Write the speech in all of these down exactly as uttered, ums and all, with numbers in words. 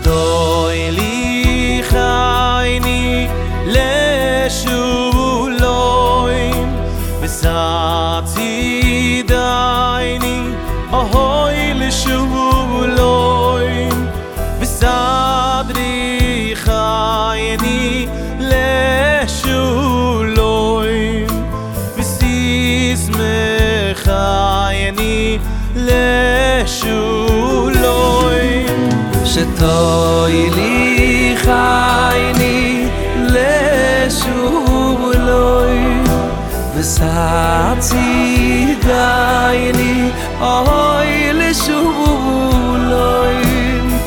שתוי לי חייני לשולוים וסעתי דייני אהוי לשולוים וסדרי חייני לשולוים וסיס מחייני לשולוים שתוי לי חייני לשולוים וסעתי דייני אוי לשולוים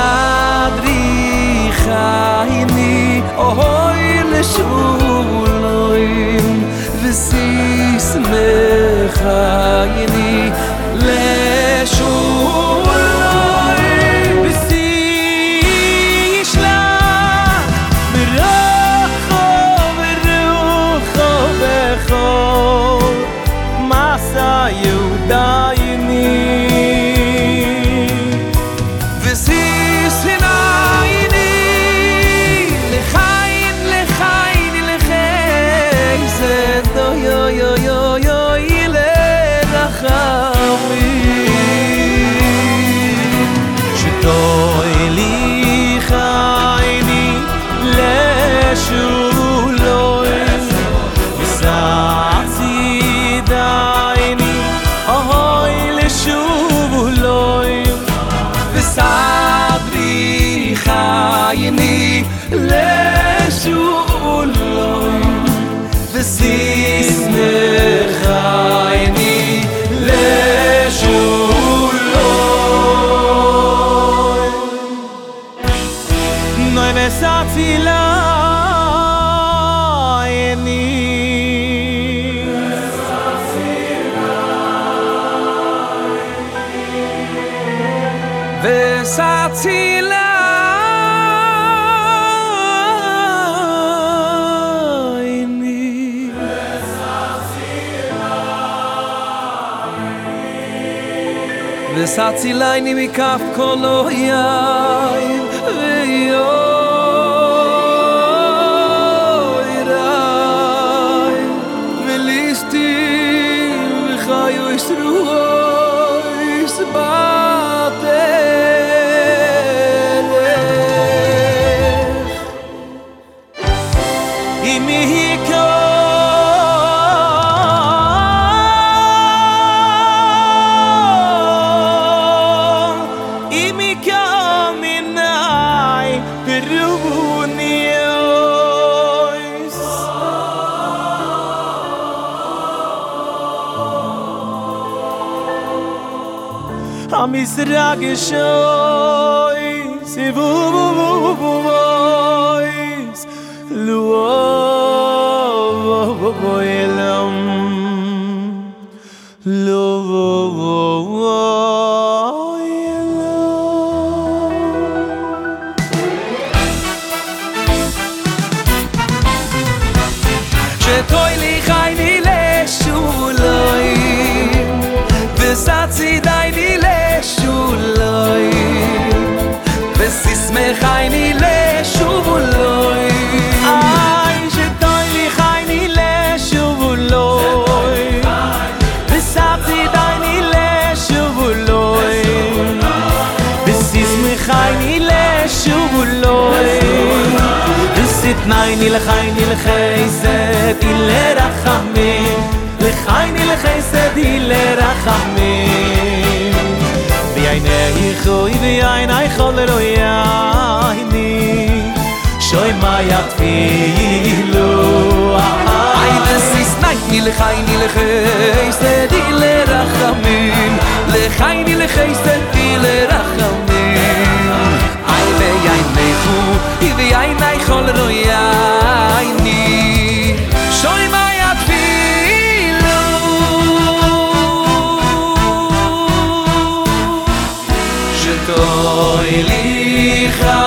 וסדרי חייני אוי לשולוim וסיס מחייני לשולוim וסיש לך ברוחו ברוחו בכל מסע יהודייני וסיס עינייני לחיין לחיין לחסד אוי אוי אוי אוי אוי לרחמים שתוי לי חייני לשולוים וסעתי דייני אוי לשולוים וסדרי חייני לשולוים וסיס מחייני לשולוים נוי וסעתי לעייני וסעתי לעייני וסעתי לעייני מכף כל אויב ואויריי וליסטים וחיו ישרויס בדרך אם יקום אם יקום עיניי פרוני אויס המזרח שויס ובובובובובויס לואבובובוילם שתוי לי חייני לשולוים וסעתי דייני לשולוים וסיס מחייני לשולוים איי שתוי לי חייני לשולוים וסעתי דייני לשולוים וסיס מחייני לשולוים וסתנייני לחייני לחסד לרחמים לחייני לחסד לרחמים בעיני חוי בעיני חול רואייני שוי מה יתפילו איי וסתנייני לחייני לחסד לרחמים לחייני לחסד לרחמים איי בעיני חוי בעיני חול רואייני שוי מה יתפילו שתוי לי חייני